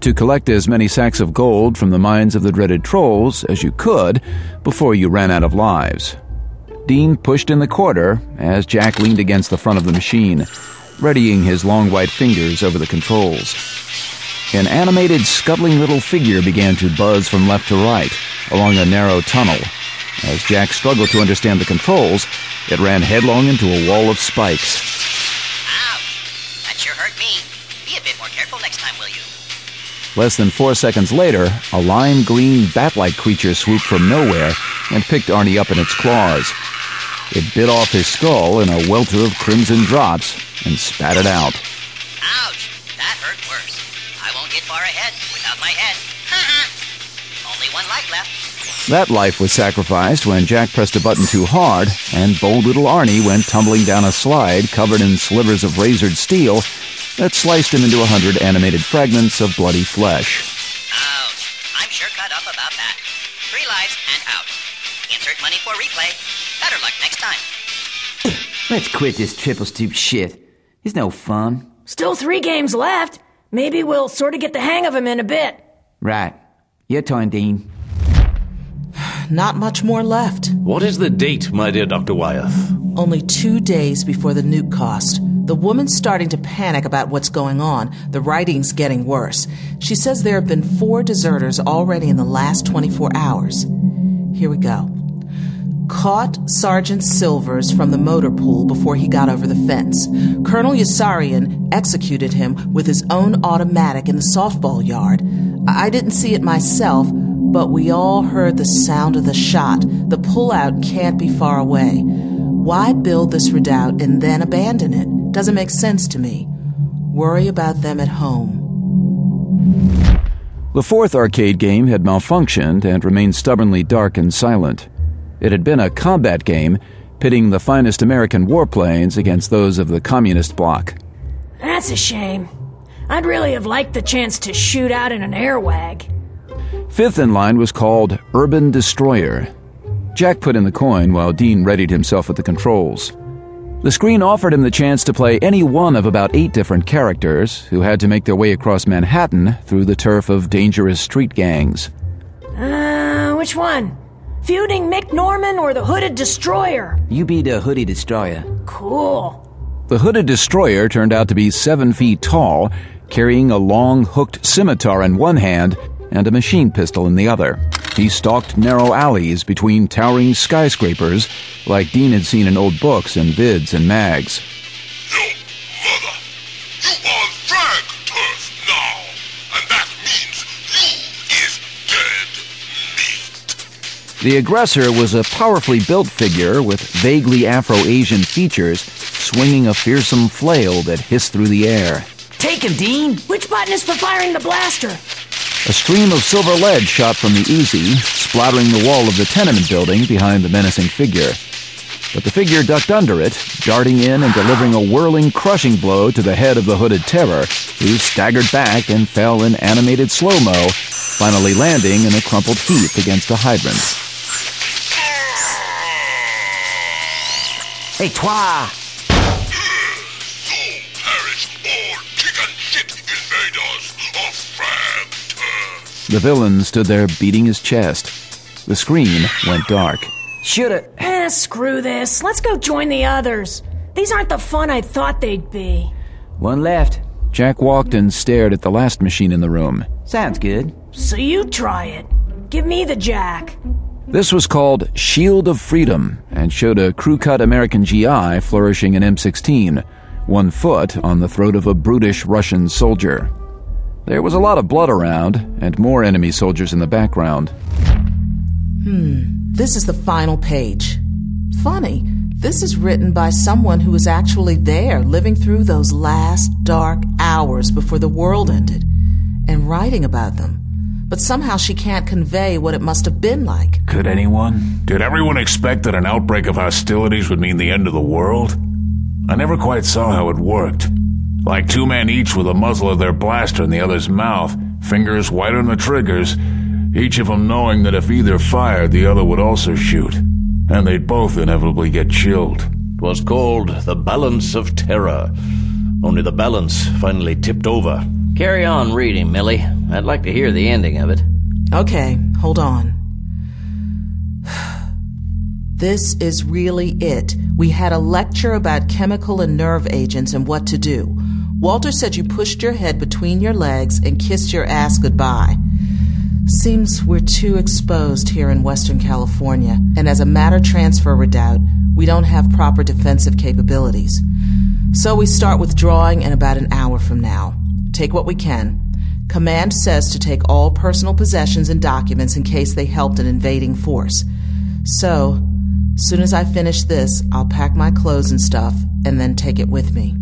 to collect as many sacks of gold from the mines of the dreaded trolls as you could before you ran out of lives. Dean pushed in the quarter as Jack leaned against the front of the machine, readying his long white fingers over the controls. An animated, scuttling little figure began to buzz from left to right along a narrow tunnel. As Jack struggled to understand the controls, it ran headlong into a wall of spikes. Ouch! That sure hurt me. Be a bit more careful next time, will you? Less than 4 seconds later, a lime-green bat-like creature swooped from nowhere and picked Arnie up in its claws. It bit off his skull in a welter of crimson drops and spat it out. Ouch! That hurt worse. I won't get far ahead without my head. Only one life left. That life was sacrificed when Jack pressed a button too hard, and bold little Arnie went tumbling down a slide covered in slivers of razored steel that sliced him into 100 animated fragments of bloody flesh. Ouch. I'm sure cut up about that. 3 lives and out. Insert money for replay. Better luck next time. Let's quit this triple stoop shit. It's no fun. Still 3 games left. Maybe we'll sort of get the hang of him in a bit. Right. Your turn, Dean. Not much more left. What is the date, my dear Dr. Wyeth? Only 2 days before the nuke cost. The woman's starting to panic about what's going on. The writing's getting worse. She says there have been 4 deserters already in the last 24 hours. Here we go. Caught Sergeant Silvers from the motor pool before he got over the fence. Colonel Yossarian executed him with his own automatic in the softball yard. I didn't see it myself, but we all heard the sound of the shot. The pullout can't be far away. Why build this redoubt and then abandon it? Doesn't make sense to me. Worry about them at home. The 4th arcade game had malfunctioned and remained stubbornly dark and silent. It had been a combat game, pitting the finest American warplanes against those of the communist bloc. That's a shame. I'd really have liked the chance to shoot out in an airwag. 5th in line was called Urban Destroyer. Jack put in the coin while Dean readied himself at the controls. The screen offered him the chance to play any one of about 8 different characters who had to make their way across Manhattan through the turf of dangerous street gangs. Which one? Feuding Mick Norman or the Hooded Destroyer? You be the Hooded Destroyer. Cool. The Hooded Destroyer turned out to be 7 feet tall, carrying a long, hooked scimitar in one hand and a machine pistol in the other. He stalked narrow alleys between towering skyscrapers like Dean had seen in old books and vids and mags. You mother! You are drag turf now, and that means you is dead meat. The aggressor was a powerfully built figure with vaguely Afro-Asian features, swinging a fearsome flail that hissed through the air. Take him, Dean! Which button is for firing the blaster? A stream of silver lead shot from the Uzi, splattering the wall of the tenement building behind the menacing figure. But the figure ducked under it, darting in and delivering a whirling, crushing blow to the head of the Hooded Terror, who staggered back and fell in animated slow-mo, finally landing in a crumpled heap against a hydrant. Hey, Twa! So perish all chicken shit invaders of frag turf. The villain stood there beating his chest. The screen went dark. Shoulda... Screw this. Let's go join the others. These aren't the fun I thought they'd be. One left. Jack walked and stared at the last machine in the room. Sounds good. So you try it. Give me the jack. This was called Shield of Freedom and showed a crew-cut American GI flourishing an M16, 1 foot on the throat of a brutish Russian soldier. There was a lot of blood around and more enemy soldiers in the background. This is the final page. Funny, this is written by someone who was actually there, living through those last dark hours before the world ended, and writing about them. But somehow she can't convey what it must have been like. Could anyone? Did everyone expect that an outbreak of hostilities would mean the end of the world? I never quite saw how it worked. Like 2 men each with the muzzle of their blaster in the other's mouth, fingers white on the triggers, each of them knowing that if either fired, the other would also shoot. And they'd both inevitably get chilled. It was called the Balance of Terror. Only the balance finally tipped over. Carry on reading, Millie. I'd like to hear the ending of it. Okay, hold on. This is really it. We had a lecture about chemical and nerve agents and what to do. Walter said you pushed your head between your legs and kissed your ass goodbye. Seems we're too exposed here in Western California, and as a matter transfer redoubt, we don't have proper defensive capabilities. So we start withdrawing in about an hour from now. Take what we can. Command says to take all personal possessions and documents in case they helped an invading force. So, soon as I finish this, I'll pack my clothes and stuff and then take it with me.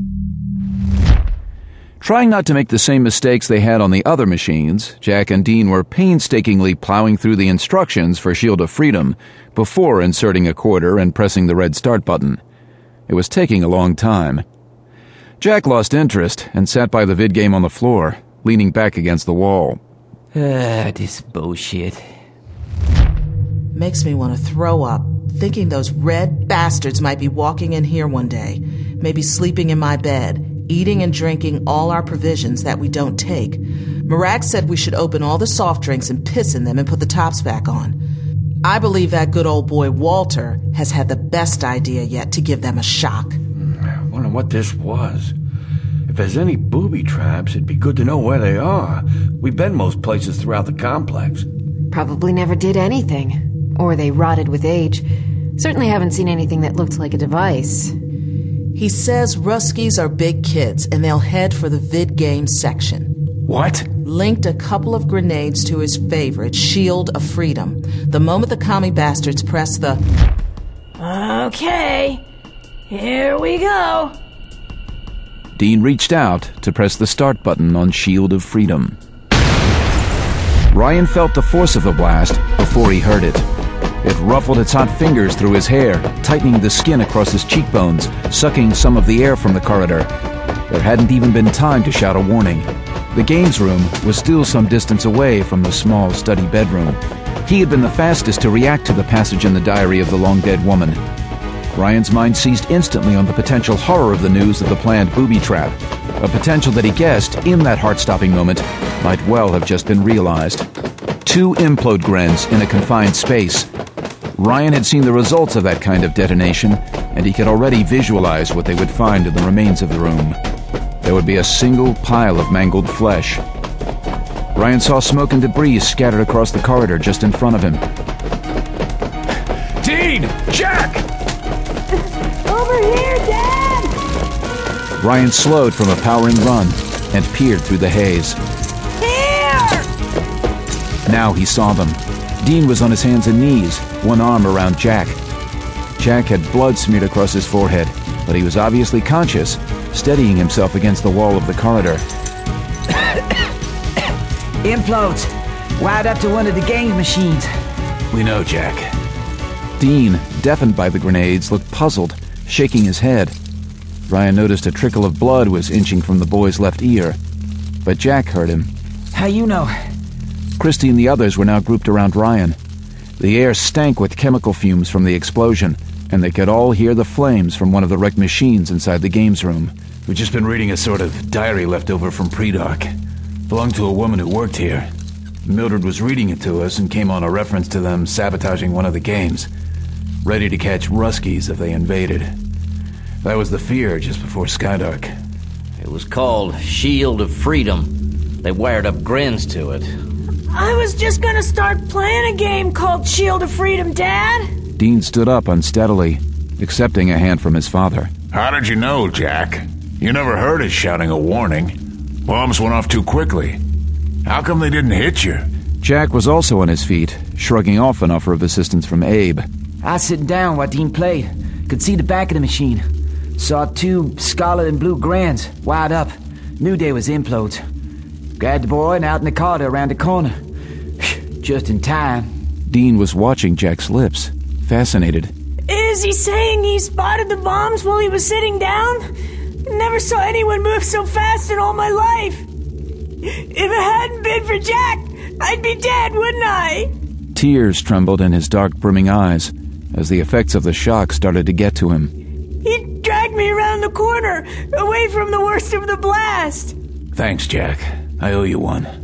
Trying not to make the same mistakes they had on the other machines, Jack and Dean were painstakingly plowing through the instructions for Shield of Freedom before inserting a quarter and pressing the red start button. It was taking a long time. Jack lost interest and sat by the vid game on the floor, leaning back against the wall. This bullshit. Makes me want to throw up, thinking those red bastards might be walking in here one day, maybe sleeping in my bed, eating and drinking all our provisions that we don't take. Marag said we should open all the soft drinks and piss in them and put the tops back on. I believe that good old boy Walter has had the best idea yet to give them a shock. I wonder what this was. If there's any booby traps, it'd be good to know where they are. We've been most places throughout the complex. Probably never did anything. Or they rotted with age. Certainly haven't seen anything that looked like a device. He says Ruskies are big kids and they'll head for the vid game section. What? Linked a couple of grenades to his favorite, Shield of Freedom. The moment the commie bastards press the... Okay, here we go. Dean reached out to press the start button on Shield of Freedom. Ryan felt the force of the blast before he heard it. It ruffled its hot fingers through his hair, tightening the skin across his cheekbones, sucking some of the air from the corridor. There hadn't even been time to shout a warning. The games room was still some distance away from the small study bedroom. He had been the fastest to react to the passage in the diary of the long-dead woman. Ryan's mind seized instantly on the potential horror of the news of the planned booby trap, a potential that he guessed, in that heart-stopping moment, might well have just been realized. 2 implode grens in a confined space. Ryan had seen the results of that kind of detonation, and he could already visualize what they would find in the remains of the room. There would be a single pile of mangled flesh. Ryan saw smoke and debris scattered across the corridor just in front of him. Dean! Jack! Over here, Dad! Ryan slowed from a powering run and peered through the haze. Here! Now he saw them. Dean was on his hands and knees, one arm around Jack. Jack had blood smeared across his forehead, but he was obviously conscious, steadying himself against the wall of the corridor. Implodes. Wired up to one of the game machines. We know, Jack. Dean, deafened by the grenades, looked puzzled, shaking his head. Ryan noticed a trickle of blood was inching from the boy's left ear. But Jack heard him. How you know? Christy and the others were now grouped around Ryan. The air stank with chemical fumes from the explosion, and they could all hear the flames from one of the wrecked machines inside the games room. We've just been reading a sort of diary left over from pre-doc. Belonged to a woman who worked here. Mildred was reading it to us and came on a reference to them sabotaging one of the games. Ready to catch Ruskies if they invaded. That was the fear just before Skydark. It was called Shield of Freedom. They wired up grins to it. I was just gonna start playing a game called Shield of Freedom, Dad. Dean stood up unsteadily, accepting a hand from his father. How did you know, Jack? You never heard us shouting a warning. Bombs went off too quickly. How come they didn't hit you? Jack was also on his feet, shrugging off an offer of assistance from Abe. I was sitting down while Dean played. Could see the back of the machine. Saw 2 scarlet and blue grans wired up. Knew they was implodes. Grabbed the boy and out in the corridor around the corner. Just in time. Dean was watching Jack's lips, fascinated. Is he saying he spotted the bombs while he was sitting down? Never saw anyone move so fast in all my life. If it hadn't been for Jack, I'd be dead, wouldn't I? Tears trembled in his dark, brimming eyes as the effects of the shock started to get to him. He dragged me around the corner, away from the worst of the blast. Thanks, Jack. I owe you one.